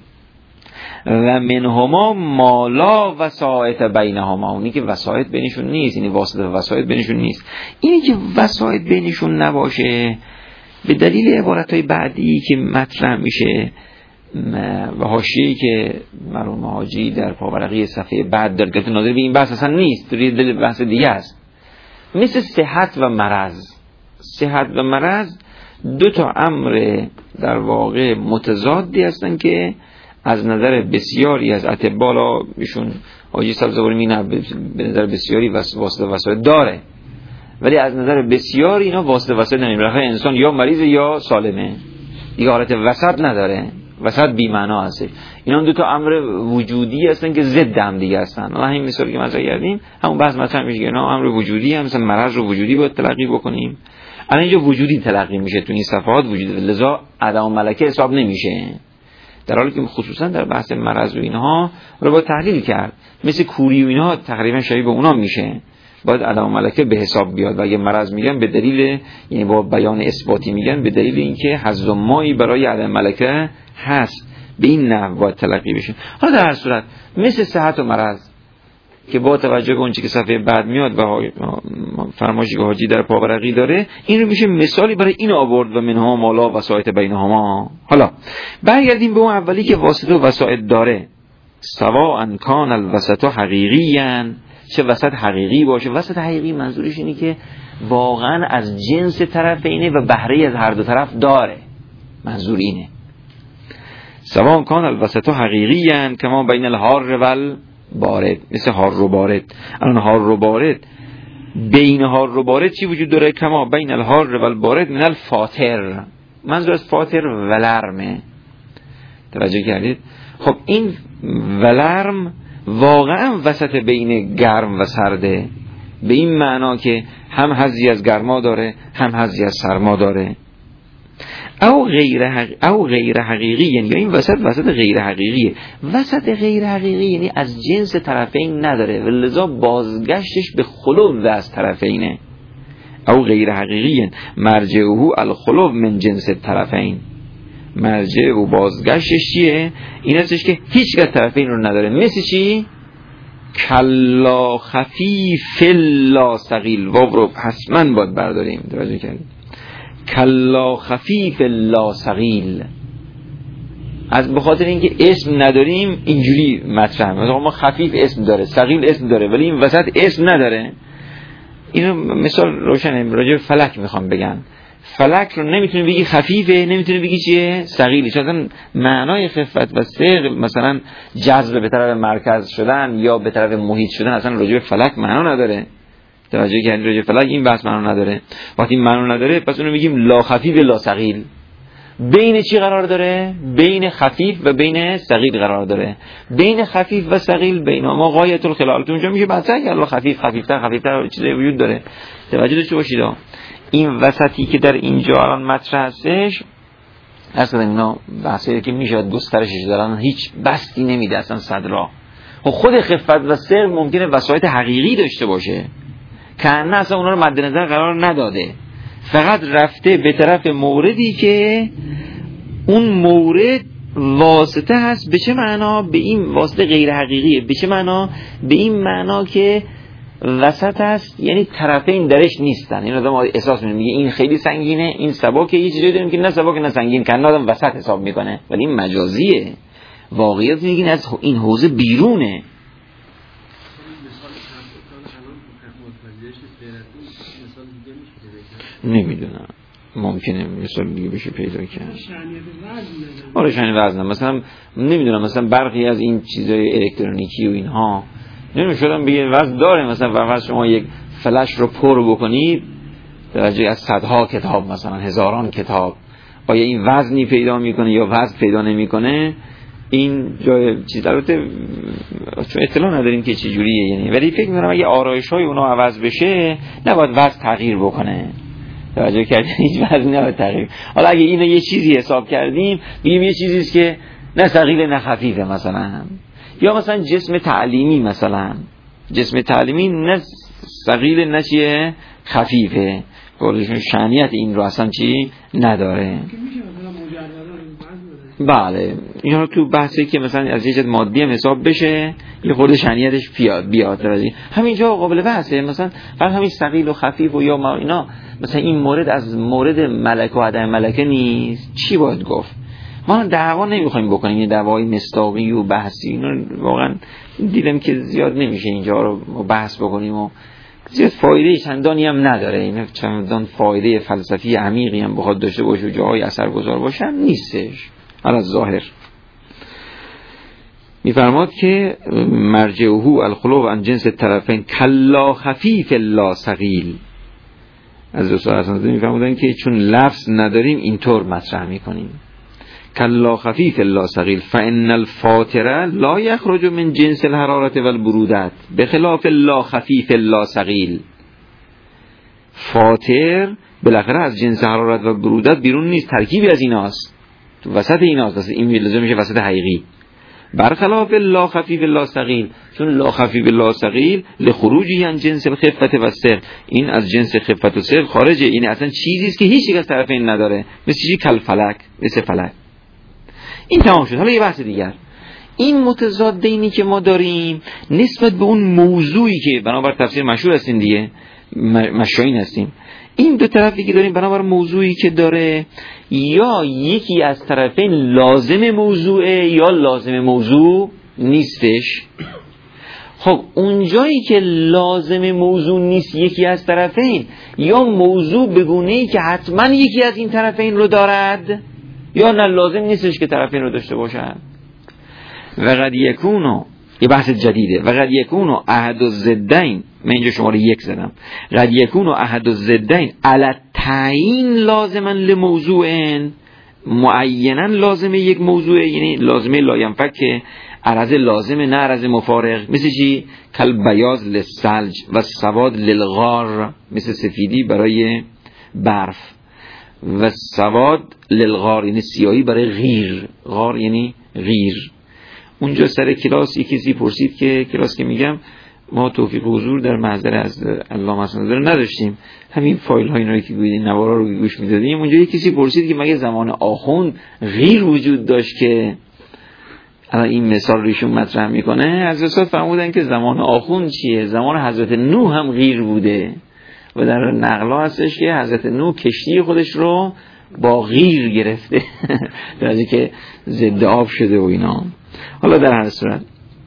و منهما ما لا وسائط بینهما، اونی که وسائط بینشون نیست، یعنی واسطه و وسائط بینشون نیست. اینی که وسائط بینشون نباشه به دلیل عبارتهای بعدی که مطرح میشه و حاشیه‌ای که مرحوم حاجی در پاورقی صفحه بعد در گفت ناظر به این بحث اصلا نیست، توی دل بحث دیگه است. مثل صحت و مرض. صحت و مرض دو تا امر در واقع متضادی هستن که از نظر بسیاری از اطباء ایشون حاجی سبزواری می‌نه به نظر بسیاری واسطه وسائط داره، ولی از نظر بسیاری اینا واسطه وسائط نمی‌بره. انسان یا مریض یا سالمه، دیگه حالت وسط نداره، وسط بی معنا هست. اینا دو تا امر وجودی هستن که ضد هم دیگه هستن. ما همین مثالی که مطرح کردیم همون بحث مطرح میشه که اینا امر وجودی هم، مثلا مرض رو وجودی باید تلقی بکنیم. الان اینجا وجودی تلقی میشه، تو این صفحات وجودی، لذا عدم ملکه حساب نمیشه، در حالی که خصوصا در بحث مرض و اینها رو با تحلیل کرد. مثل کوری و اینها تقریبا شبیه به اونا میشه، باید عدم ملکه به حساب بیاد. و اگه مرض میگن به دلیل، یعنی با بیان اثباتی میگن به دلیل اینکه حظ و مایی برای عدم ملکه هست، به این نحو باید تلقی بشه. حالا در هر صورت مثل صحت و مرض که با توجه به اون چیزی که صفحه بعد میاد و فرمایشی که حاجی در پاورقی داره، این رو میشه مثالی برای این آورد و منها مالا وسائط بینهما. حالا برگردیم به اون اولی که واسطه و وسائط داره. سواء کان الوسط حقیقیاً، چه وسط حقیقی باشه. وسط حقیقی منظورش اینه که واقعا از جنس طرف اینه و بهره از هر دو طرف داره، منظور اینه. سواء کان الوسط حقیقیاً کما بین الحار و بارد، مثل حار و بارد. الان حار و بارد، بین حار و بارد چی وجود داره؟ کما بین الحار و بارد من الفاتر. منظور از فاتر ولرمه. توجه کردید؟ خب این ولرم واقعا وسط بین گرم و سرده، به این معنا که هم حظی از گرما داره هم حظی از سرما داره. او غیر حق... او غیر حقیقی، یعنی این وسط وسط غیر حقیقیه. وسط غیر حقیقی یعنی از جنس طرفین نداره و لذا بازگشتش به خلو از طرفینه. او غیر حقیقی مرجعه الخلو من جنس طرفین، مرجع و بازگشتش چیه؟ این هستش که هیچ از طرفین رو نداره. مثل چی؟ کلا خفیف لا ثقیل. واو رو حتما باید برداریم، توجه کردیم. کلا خفیف لا ثقیل، از بخاطر اینکه اسم نداریم اینجوری مطرح. مثلا ما خفیف اسم داره، ثقیل اسم داره، ولی این وسط اسم نداره. اینو مثال روشنه. راجع به فلک میخوام بگم، فلک رو نمیتونی بگی خفیفه، نمیتونی بگی چیه؟ ثقیله. چون معنای خفت و ثقل مثلا جذب به طرف مرکز شدن یا به طرف محیط شدن اصلا راجع به فلک معنا نداره. توجه کردید؟ راجع به فلک این بحث معنا نداره. وقتی معنا نداره پس اونو میگیم لا خفیف لا ثقیل. بین چی قرار داره؟ بین خفیف و بین ثقیل قرار داره. بین خفیف و ثقیل بینما غایت الخلال. اونجا میشه بحثه که الله خفیف خفیفتر خفیفتر چیزی وجود داره. توجه داشته باشید. این وسطی که در اینجا الان مطرح هستش، اصلا اینا بحثایی که میشه گسترشش دارن، هیچ بستی نمیده اصلا صدرا. خود خفت و ثقل ممکنه وسایط حقیقی داشته باشه که نه اصلا اونا رو مد نظر قرار نداده، فقط رفته به طرف موردی که اون مورد واسطه هست. به چه معنا؟ به این واسطه غیر حقیقیه. به چه معنا؟ به این معنا که وسط هست، یعنی طرفین درش نیستن. این آدم احساس میکنه میگه این خیلی سنگینه، این سبکه. یه چیزی داریم که نه سبک نه سنگین، که آدم وسط حساب میکنه، ولی این مجازیه. واقعیت میگین از این حوزه بیرونه. نمیدونم، ممکنه مثال دیگه بشه پیدا کرد. آره شأن وزن مثلا نمیدونم، مثلا برخی از این چیزای الکترونیکی و اینها نمیدونم شدم بگه وزن داره. مثلا فرض شما یک فلش رو پر بکنید درجه از صدها کتاب، مثلا هزاران کتاب، آیا این وزنی پیدا میکنه یا وزن پیدا نمیکنه؟ این جای چیز البته چون اطلاع نداریم که چه جوریه، یعنی ولی فکر می‌کنم اگه آرایش‌های اونا عوض بشه نباید وزن تغییر بکنه. توجه کردین؟ هیچ وزنی نباید تغییر. حالا اگه اینو یه چیزی حساب کردیم بگیم یه چیزی است که نه ثقیل نه خفیفه مثلا، یا مثلا جسم تعلیمی، مثلا جسم تعلیمی نه ثقیل نه چیه خفیفه، قولشون شأنیت این رو اصلا چی نداره. بله اینا تو بحثی که مثلا از یه جد مادی هم حساب بشه یه خورده شأنیتش بیاد بیاد همینجا قابل بحثه. مثلا فقط همین ثقیل و خفیف و یا ما اینا، مثلا این مورد از مورد ملک و عدم ملکه نیست. چی باید گفت؟ ما دعوا نمیخوایم بکنیم، یه دعوای مصداقی و بحثی اینا واقعا دیدم که زیاد نمیشه اینجا رو بحث بکنیم و زیاد فایده چندانی هم نداره. این چندان فایده فلسفی عمیقی هم بخواد داشته باشه و جاهای اثرگذار باشه هم نیستش. علی الظاهر میفرماد که مرجعه الخلو عن جنس طرفین کلا خفیف لا ثقیل. از رسول الله میفرمودن که چون لفظ نداریم اینطور مطرح میکنیم کلا خفیف لا ثقیل فان الفاتره لا یخرج من جنس الحرارت والبرودت بخلاف لا خفیف لا ثقیل. فاتر بالاخره از جنس حرارت و برودت بیرون نیست، ترکیبی از ایناست، تو وسط ایناست. واسه این لازم میشه وسط حقیقی. برخلاف لا خفیف لا ثقیل، چون لا خفیف لا ثقیل لخروجی عن جنس الخفت و الثقل، این از جنس خفت و ثقل خارجه. این اصلا چیزی است که هیچ یک از طرفین نداره، مثل چیزی کل فلک، مثل فلک. این تمام شد. حالا یه بحث دیگر، این متضادینی که ما داریم نسبت به اون موضوعی که بنابر تفسیر مشهور هستیم دیگه، مشاهین هستیم، این دو طرفی که داریم بنابر موضوعی که داره، یا یکی از طرفین لازم موضوعه یا لازم موضوع نیستش. خب اونجایی که لازم موضوع نیست یکی از طرفین، یا موضوع بگونه‌ای که حتما یکی از این طرفین رو دارد، یا نه لازم نیستش که طرفین رو داشته باشن. و قد یکونو، یه بحث جدیده، و قد یکونو احد الضدین، من اینجا شماره یک زدم، قد یکونو احد الضدین علی تعیین لازما لموضوع معینا، لازمه یک موضوع یعنی لازمه لا ینفک عرض لازمه نه عرض مفارق. مثل چی؟ کل بیاض للثلج و سواد للغار، مثل سفیدی برای برف و سواد للغار یعنی سیاهی برای غیر. غار یعنی غیر. اونجا سر کلاس یکی کسی پرسید که کلاس که میگم ما توفیق حضور در محضر از علامه اسماعیلی نداشتیم، همین فایل ها اینا که گویی نوارا رو گوش میدادیم. اونجا یکی کسی پرسید که مگه زمان آخوند غیر وجود داشت که الان این مثال ریشون مطرح میکنه؟ از استاد فرمودن که زمان آخوند چیه؟ زمان حضرت نوح هم غیر بوده و در نقلا هستش که حضرت نوح کشتی خودش رو با غیر گرفته در حالی که ضد آب شده و اینا. حالا در هر صورت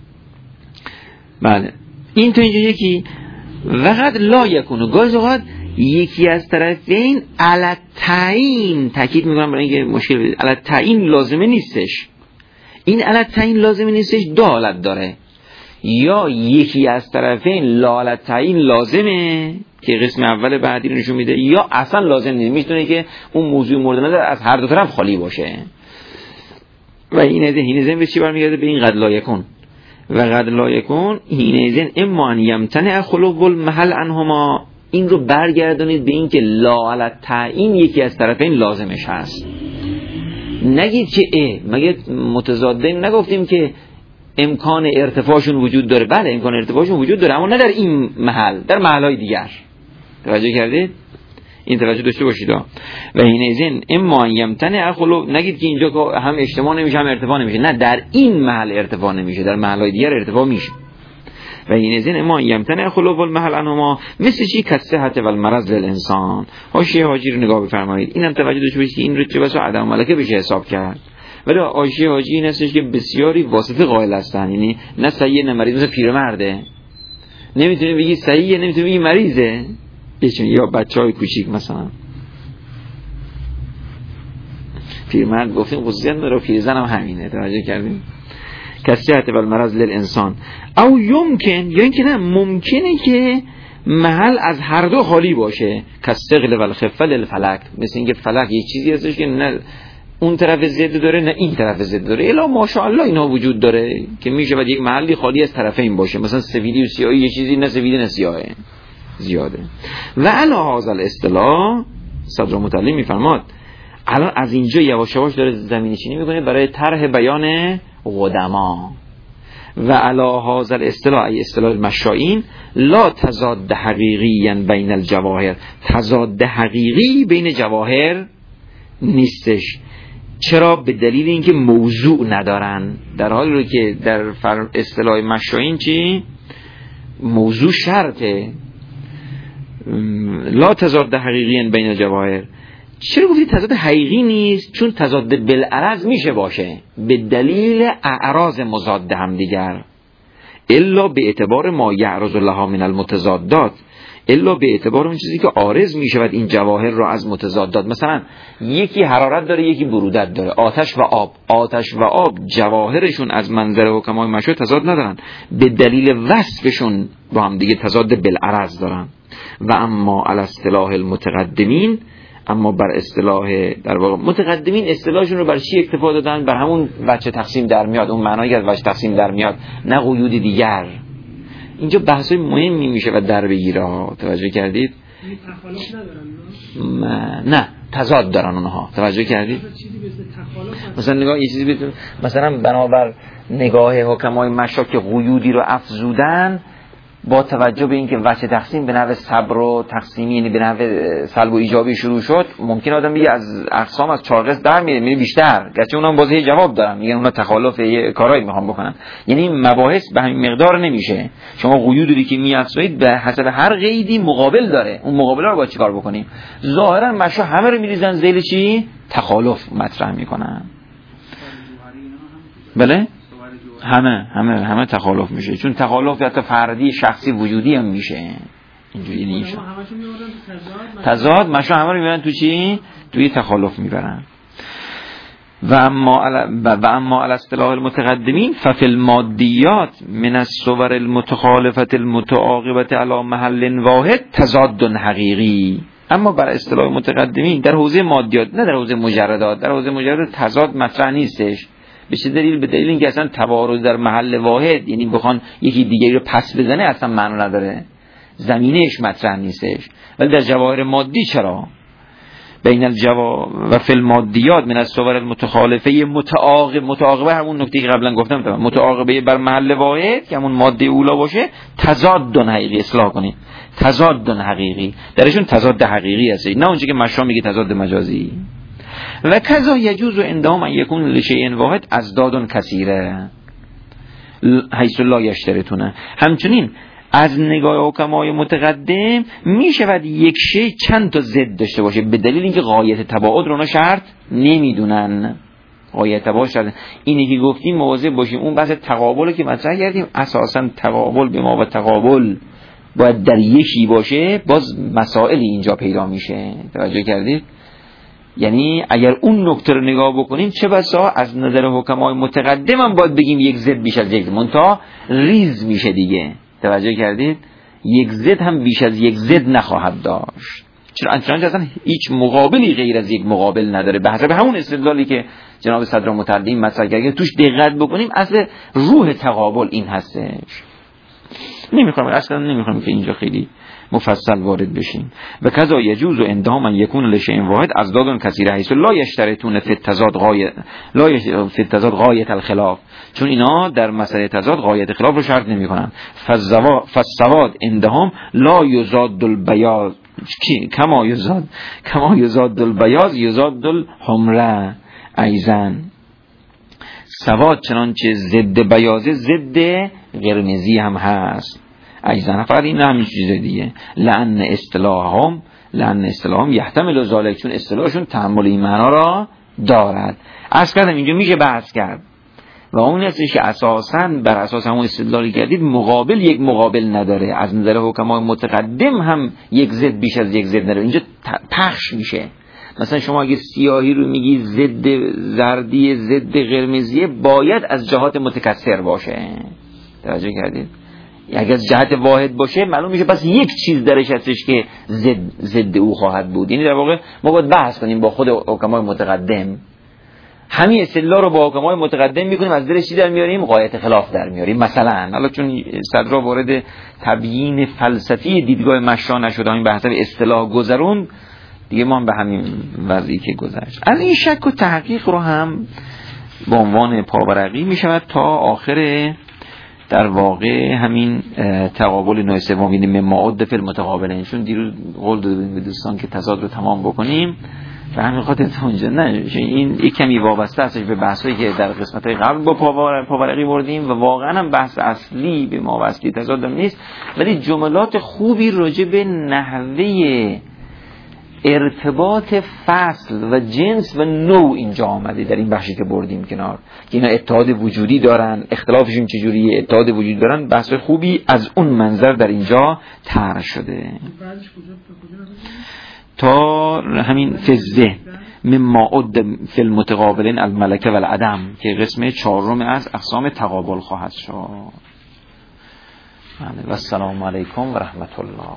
بله این تو اینجا یکی وقت لا یکونو گاز اوقات یکی از طرفین علی تعیین، تاکید میکنم برای اینکه مشکل بده، علی تعیین لازمه نیستش. این علی تعیین لازمه نیستش دو حالت داره، یا یکی از طرفین لا علی تعیین لازمه که قسم اول بعدی رو نشون میده، یا اصلا لازم نیست، میتونه که اون موضوع مورد نظر از هر دو طرف خالی باشه. و این از این زن به چی برمیگرده؟ به این قد لا یکون و قد لا یکون این زن اما ان یمتنع خلو المحل عنهما، این رو برگردانید به این که لا علی تعیین یکی از طرفین لازمش هست. نگید که اه مگه متضادین نگفتیم که امکان ارتفاعشون وجود داره؟ بله امکان ارتفاعشون وجود داره، اما نه در این محل، در محلهای دیگر. توجه کردید؟ این توجه داشته باشید. و این ازین اما یمتنع خلو، نگید که اینجا هم اجتماع نمیشه هم ارتفاع نمیشه، نه در این محل ارتفاع نمیشه، در محلهای دیگر ارتفاع میشه. و این ازین اما یمتنع خلو المحل عنهما مثل چی؟ کالصحة و المرض للانسان. حاشیه حاجی رو نگاه بفرمایید، اینم توجه داشته باشید که این رو چه بسا عدم ملکه بشه حساب کرد. ولی حاشیه حاجی این هستش که بسیاری واسطه قائل هستن، یعنی نه صحیح نه مریض، مثل پیرمرده نمیتونه بگی صحیحه نمیتونه بگی مریضه، یا بچهای کوچیک مثلا پیرمرد گفتیم خصوصیت داره، پیرزن هم همینه. توجه کردیم؟ کالصحة و المرض للانسان. او یمکن، یا اینکه نه ممکنه که محل از هر دو خالی باشه، کالثقل و الخفه للفلک، مثل اینکه فلک یه چیزی هستش که نه اون طرف ضد داره نه این طرف ضد داره، الا ماشاءالله اینا وجود داره که میشه بعد یک محلی خالی از طرفین باشه، مثلا سفیدی و سیاهی یه چیزی نه سفیدی نه سیاهه زیاده. و علی هذا الاصطلاح صدر متعلی میفرماد الان از اینجا یواش یواش داره زمینی چینی میکنه برای طرح بیان قدما. و علی هذا الاصطلاح ای اصطلاح المشائین لا تضاد حقیقی بین الجواهر، تضاد حقیقی بین جواهر نیستش. چرا؟ به دلیل اینکه موضوع ندارن، در حالی رو که در اصطلاح مشائین چی؟ موضوع شرطه. لا تضاد حقیقی بین الجواهر. چرا گفتی تضاد حقیقی نیست؟ چون تضاد بالعرض میشه باشه به دلیل اعراض مضاد هم دیگر، الا به اعتبار ما یعرض لها من المتضادات، الا به اعتبار اون چیزی که عارض میشه و این جواهر رو از متضادات. مثلا یکی حرارت داره یکی برودت داره، آتش و آب. آتش و آب جواهرشون از منظر حکمای مشهور تضاد ندارن، به دلیل وصفشون با هم دیگه تضاد بالعرض دارن. و اما علی اصطلاح المتقدمین، اما بر اصطلاح در واقع متقدمین اصطلاحشون رو بر چی اکتفا دادن؟ بر همون وجه تقسیم در میاد، اون معنایی که از وجه تقسیم در میاد، نه قیود دیگر. اینجا بحثای مهمی میشه و در بگیره. توجه کردید؟ تخالف ندارن؟ نه تضاد دارن اونها. توجه کردید؟ مثلا نگاه یه چیزی بتون، مثلا بنابر نگاه حکمای مشاک که قیودی رو افزودن با توجه به اینکه وجه تقسیم به نحو صبر و تقسیمی، یعنی به نحو سلب و ایجابی شروع شد، ممکن آدم بگه از اقسام از چهار قسم در میره میره بیشتر، گرچه اونها بازی جواب دارن، میگن اونها تخالف کارایی میخوان بکنن. یعنی مباحث به همین مقدار نمیشه. شما قیودی که میافزایید به حسب هر قیدی مقابل داره، اون مقابل رو باید چیکار بکنیم؟ ظاهرا مشا همه رو میریزن ذیل چی؟ تخالف مطرح میکنن. بله؟ همه همه همه تخالف میشه، چون تخالف حتی فردی شخصی وجودی هم میشه. اینجوری نیست. تضاد مشا همه رو میبرن تو چی؟ توی تخالف میبرن. و اما علی و اما علی اصطلاح المتقدمین ففی المادیات من الصور المتخالفه المتعاقبه علی محل واحد تضاد حقیقی. اما بر اصطلاح متقدمین در حوزه مادیات، نه در حوزه مجردات، در حوزه مجردات تضاد مطرح نیستش. به چه دلیل؟ به دلیل اینکه اصلا توارد در محل واحد، یعنی بخوان یکی دیگری رو پس بزنه، اصلا معنی نداره، زمینهش مطرح نیستش. ولی در جواهر مادی چرا؟ بین الجوا و فی المادیات من الصور المتخالفه متعاقب، متعاقبه همون نکته که قبلا گفتم، متعاقبه بر محل واحد که همون ماده اولا باشه، تضاد حقیقی اصلاح کنید، تضاد حقیقی درشون تضاد حقیقی هست، نه اونچه که مشا میگه تضاد مجازی. و کذا یجوز عندهم ان یکون لشیء واحد ازداد کثیره حیث لا یشترطونه. همچنین از نگاه حکمای متقدم می شود یک شی چند تا ضد داشته باشه به دلیل اینکه غایت تباعد رو شرط نمیدونن. غایت تباعد شرط اینی که گفتیم مواظب باشیم. اون بحث تقابل که مطرح کردیم، اساسا تقابل به ما و تقابل باید در یکی باشه، باز مسائلی اینجا پیدا میشه. توجه کردید؟ یعنی اگر اون نکته رو نگاه بکنیم، چه بسا از نظر حکمای متقدم هم باید بگیم یک ضد بیش از یک، منتها ریز میشه دیگه. توجه کردید؟ یک ضد هم بیش از یک ضد نخواهد داشت. چرا؟ چنانچه اصلا هیچ مقابلی غیر از یک مقابل نداره. به حسب همون استدلالی که جناب صدر متقدم مطرح کردن توش دقت بکنیم، اصل روح تقابل این هستش. نمیخوام اصلا نمیخوام که اینجا خیلی مفصل وارد بشیم. و کذا یجوز و عندهم ان یکون لشیء واحد ازداد کثیره حیث لا یشترطون فی التضاد غایه لا یشترطون فی التضاد غایه الخلاف، چون اینا در مسئله تضاد غایت خلاف رو شرط نمیکنن. فالسواد عندهم لا یزاد البیاض کما یزاد کما یزاد البیاض یزاد الحمره ایزن. سواد چنانچه ضد بیاضه ضد قرمزی هم هست ایزن. فقط این همین چیز دیگه. لأن اصطلاحهم لأن اصطلاحهم یحتمل ذلک، چون اصطلاحشون تحمل این معنا را دارد. عرض کردم اینجا میشه بحث کرد و اون هستش که اساساً بر اساس همون استدلالی کردید مقابل یک مقابل نداره. از نظر حکمای متقدم هم یک ضد بیش از یک ضد نداره. اینجا پخش میشه. مثلا شما اگه سیاهی رو میگی ضد زردی ضد قرمزی، باید از جهات متکثر باشه. توجه کردید؟ اگه از جهت واحد باشه معلوم میشه پس یک چیز درش هستش که ضد ضد او خواهد بود. یعنی در واقع ما باید بحث کنیم با خود حکمای متقدم. همین استدلال رو با حکمای متقدم میکنیم، از درش چی در میاریم؟ غایت خلاف در میاریم. مثلا حالا چون صدرا وارد تبیین فلسفی دیدگاه مشا نشد، همین بحث به اصطلاح گذرون دیگه، ما هم به همین وضعی که گذشت. از این شک و تحقیق رو هم به عنوان پاورقی میشود تا آخر در واقع همین تقابل نوع سوم، یعنی مماعد فی المتقابلین. چون دیروز قول دادیم به دوستان که تضاد رو تمام بکنیم، به همین خاطر اونجا نه این یک کمی وابسته است به بحثایی که در قسمت‌های قبل با پاورقی بردیم و واقعا هم بحث اصلی به ما وصلی تضاد نیست، ولی جملات خوبی راجع به نحوه ارتباط فصل و جنس و نوع اینجا آمده در این بخشی که بردیم کنار، که اینا اتحاد وجودی دارن، اختلافشون چجوریه، اتحاد وجودی دارن. بحث خوبی از اون منظر در اینجا طرح شده. تا همین فزه مما عد فی المتقابلین الملکه و العدم که قسم چهارم از اقسام تقابل خواهد شد. و السلام علیکم و رحمت الله.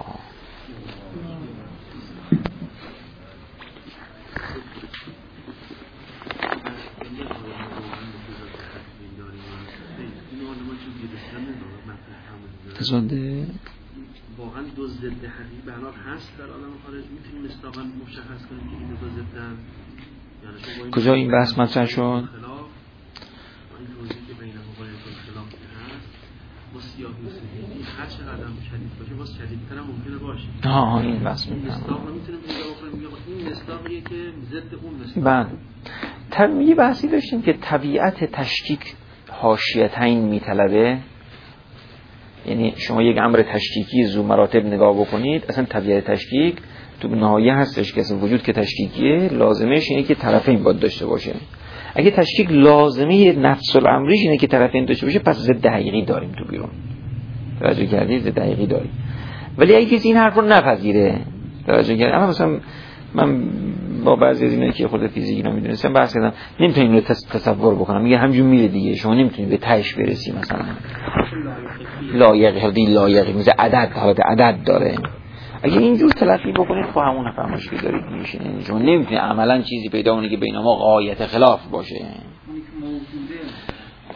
تضاد واقعا دو ضد حقیقی به حال هست در عالم خارج، میتونیم مصداقاً مشخص کنیم که این دو ضدن؟ یعنی کجا این بحث مطرح شد؟ این توضیحی که بین مقایسه خلاف هست با سیاه و سفیدی هر چقدر هم شدید باشه باز شدیدتر هم ممکنه باشه. ها این بحث می‌کنم. مصداق رو میتونیم پیدا بکنیم یا این مصداقیه که ضد اون مصداق. بله. یه بحثی داشتیم که طبیعت تشکیک حاشیتین میطلبه. یعنی شما یک امر تشکیکی زو مراتب نگاه بکنید، اصلا طبیعت تشکیک تو نهایه هستش که اصلا وجود که تشکیکیه لازمش اینه که طرفین باید داشته باشه. اگه تشکیک لازمه نفس الامرش اینه که طرفین داشته باشه، پس ضد حقیقی داریم تو بیرون. توجه کردید؟ ضد حقیقی داریم. ولی اگه کسی این حرف رو نپذیره، توجه کردید؟ اما مثلا من با بعضی از اینایی که خود فیزیکی رو میدونستم بحث کردم، نمیتونیم اینو تصور بکنم، میگه همجور میره دیگه، شما نمیتونید به تهش برسی. مثلا لایق هدی لایق میشه عدد، حالت عدد داره. اگه اینجور تلقی بکنید خب همون فهم مشکل دارید میشه. شما نمیتونید عملا چیزی پیدا کنید که بین ما غایت خلاف باشه.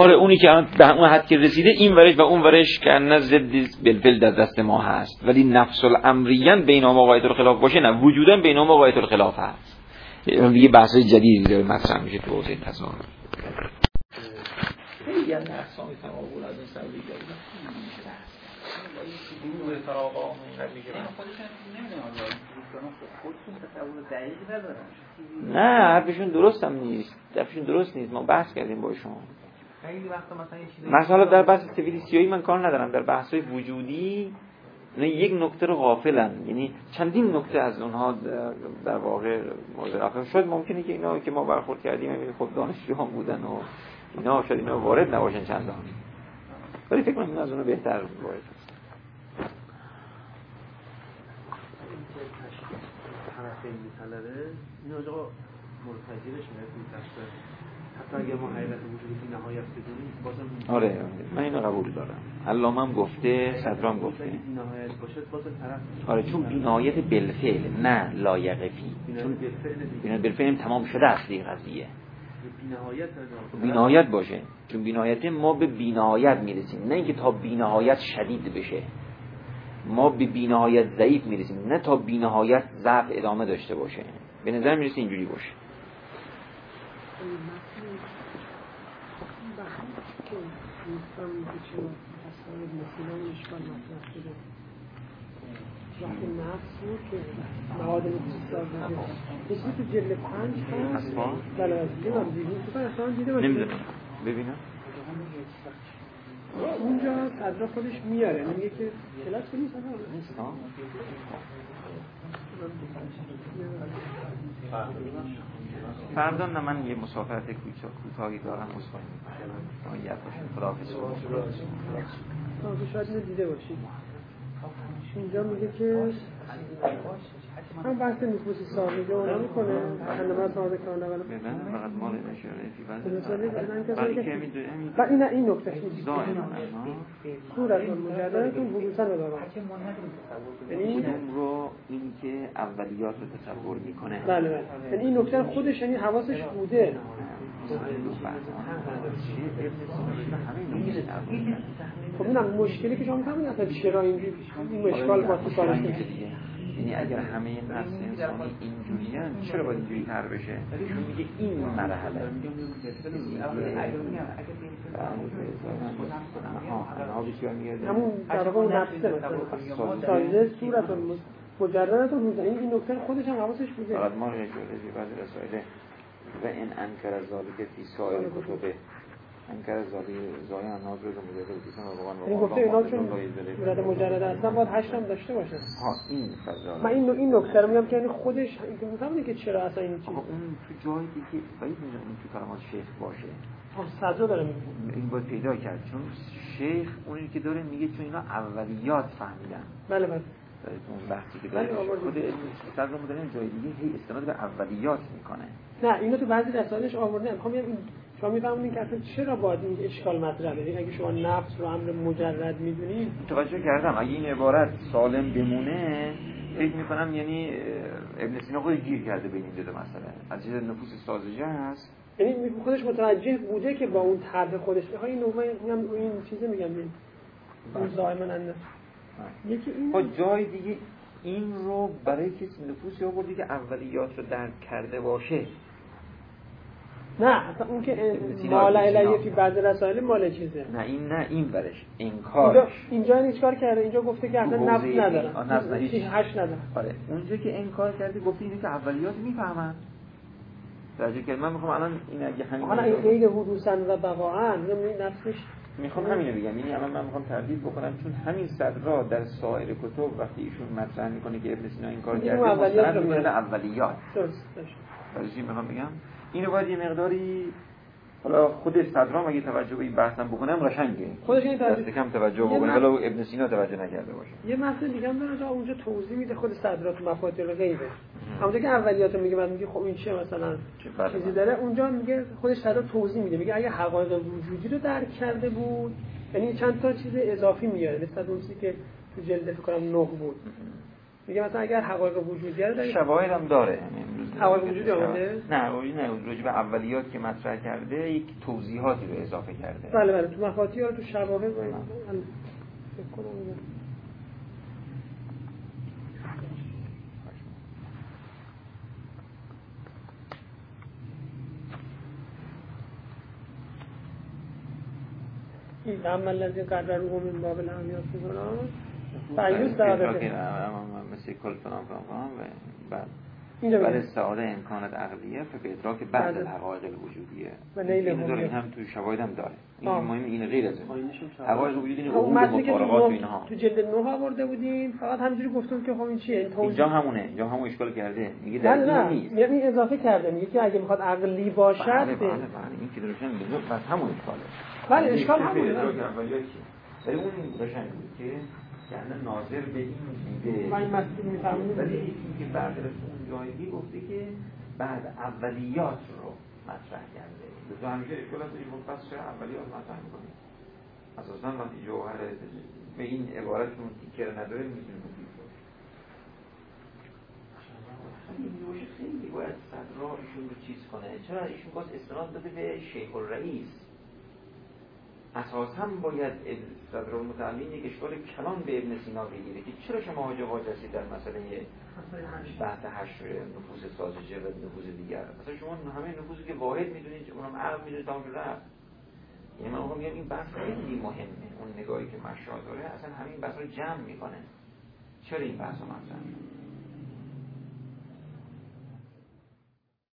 آره اونی که به اون حد که رسیده این ورش و اون ورش که نه ضد بالفعل در دست ما هست، ولی نفس الامریاً بینهما قاعده الخلاف باشه نه، وجوداً بینهما قاعده الخلاف هست. یه بحث جدیدی داره مطرح میشه تو حوزه تضاد. خیلی از اقسام تقابل از این سبیل داره. گروه فراغام اینقدر میگه خودشون تصور دقیقی ندارن. نه حرفشون درست هم نیست، حرفشون درست نیست. ما بحث کردیم با شما. خیلی وقتا مثلا یه چیزی مثلا در بحث سفید سیاهی من کار ندارم، در بحث‌های وجودی نه یک نکته رو غافلن، یعنی چندین نکته از اونها در واقع مورد رفت. شاید ممکنه که اینا که ما برخورد کردیم خود دانشجویان بودن و اینا شاید اینا وارد نباشن چندان، ولی فکر کنم از اونها بهتر وارد هست. طرفین می‌طلبه این آقا مرتجعش میاد حتی اگر ما حقیقت وجودی نهایت بدونیم بازم آره من اینو قبول دارم. علامه هم گفته، صدرام گفته نهایت باشه بازم طرف آره چون بینایت بالفعل نه لایق فی، چون بینایت بالفعل تمام شده اصلی قضیه بینهایت بینهایت باشه، چون بینهایت ما به بینهایت میرسیم، نه اینکه تا بینهایت شدید بشه. ما به بینهایت ضعیف میرسیم، نه تا بینهایت ضعف ادامه داشته باشه. به نظر میرسه اینجوری باشه. وقتی نفس بود که مواد اقتصاد نده کسی تو جلد پنج هست بله از دیگه من دیدیم تو پر اصلا دیده باشید نمیدونم ببینم اونجا صدرا خودش میاره میگه که کلاس که نیست ها فردا نه من یه مسافرت کوتاهی دارم مصاحبه می‌کنم یاد باشه خداحافظ شاید ندیده باشید. اینجا میگه که هم بحث نفوسی سامیده اونا میکنه هنمه ساده کنه ولی ببین فقط مال نشاره فی بعض و این این نکته نیست صورت مجردتون بروسن رو دارم یعنی رو این که اولیات رو تصور میکنه بله بله یعنی این نکته خودش یعنی حواسش بوده خب اینم مشکلی که شما میفهمید اصلا چرا اینجوری این مشکل با تو کارش نیست. یعنی اگر همه نفس انسانی اینجوریان چرا باید اینجوری تر بشه؟ چون میگه این مرحله همون در واقع اون نفسه مثلا سایزه صورت مجردت رو این این نکته خودش هم حواسش بوده فقط ما رجوله بعد رسائله و این انکر ذالک فی سایر کتبه انکر زالی زایان ناظر رو مجرد بودیسان و بقان این گفته اینا چون مجرد مجرد هستن باید هشت هم داشته باشه ها این فضا من این این نکته رو میگم که یعنی خودش میفهمید که چرا اصلا این چیز اون تو جایی دیگه باید میدونم این تو کلمات شیخ باشه صدر داره میگه این باید پیدا کرد چون شیخ اونی که داره میگه چون اینا اولیات فهمیدن بله بله اون بحثی که داره خود صدر رو داره جای دیگه هی استناد به اولیات میکنه نه اینو تو بعضی رساله‌اش آورده میخوام بگم این شما میفهمونین که اصلا چرا باید این اشکال مطرحه یعنی اگه شما نفس رو امر مجرد میدونید توجه کردم اگه این عبارت سالم بمونه فکر میکنم یعنی ابن سینا خودش گیر کرده به این دو مسئله از چیز نفوس سازجه هست یعنی خودش متوجه بوده که با اون طرح خودش ها این نوع میگم این چیزه میگم اون زایمن اند یکی این با جای دیگه این رو برای کسی نفوسی آوردی که اولیات رو درک کرده باشه نه اصلا اون که مال علیه فی بعض رسائل مال چیزه نه این نه این برش انکارش اینجا اینجا چیکار کرده اینجا گفته که اصلا نفس نداره نفس نه هیچ هش نداره آره اونجا که انکار کرده گفته اینه که اولیات میفهمن درجه که من میخوام الان این اگه همین حالا این غیر حدوثا و بقاعا میگم نفسش میخوام همینو بگم یعنی الان من میخوام تردید بکنم چون همین صدرا در سایر کتب وقتی ایشون مطرح میکنه که ابن سینا این کار کرده مستند میکنه به اولیات درست درست میخوام بگم اینو باید یه مقداری حالا خود صدرام اگه توجه به این بحثم بکنم قشنگه خودش این توجه کم توجه بکنه ولی ابن سینا توجه نکرده باشه یه مسئله دیگه هم داره اونجا توضیح میده خود صدرا تو مفاتیح الغیبه همونجا که اولیاتو میگه بعد میگه خب این چه مثلا چیزی داره اونجا میگه خودش صدرا توضیح میده میگه اگه حقایق وجودی رو درک کرده بود یعنی چند تا چیز اضافی میاره مثلا اون چیزی که تو جلد فکر کنم نه بود میگه مثلا اگر حقایق وجودی رو داره شواهد هم داره حقایق وجودی آورده نه روی نه راجع به اولیات که مطرح کرده یک توضیحاتی رو اضافه کرده. بله بله تو مفاتیح رو تو شواهد من فکر کنم این عمل لذی قدر رو من بابل همیات میکنم فعیوز دارده مثل کل فنان فنان فنان و بعد اینجا بعد استعاده امکانات عقلیه به ادراک بعد الحقایق الوجودیه و نیل این هم تو شواهد هم داره. این مهم این غیر از حقایق وجودی این عقول مطالقات و اینها تو جلد نه آورده بودیم فقط همینجوری گفتم که خب این چیه اینجا همونه اینجا همون اشکال کرده میگه در این نیست یعنی اضافه کرده میگه که اگه میخواد عقلی باشد بله بله بله این که درشن میگه بس همون اشکاله بله اشکال همونه ولی اون روشن بود که یعنی ناظر به این دیده من مسئول میفهمم ولی این که برخلاف اون جایی گفته که بعد اولیات رو مطرح کرده تو همیشه اشکال هست این مفصل چرا اولیات مطرح میکنه اساسا وقتی جوهر به این عبارت که اون تیکر نداره میتونه مفید باشه خیلی خیلی باید صدرا ایشون رو چیز کنه چرا ایشون باز استناد داده به شیخ الرئیس اساساً باید صدرالمتعلین یک اشکال کلان به ابن سینا بگیره که چرا شما حاجه واج هستید در مسئله بحث حشر نفوذ ساذجه و نفوذ دیگر مثلا شما همه نفوذی که واحد میدونید اونم عقل میدونید تمام شده رفت یعنی من میگم این بحث خیلی مهمه اون نگاهی که مشا داره اصلا همین بحث رو جمع میکنه چرا این بحث رو مطرح میکنه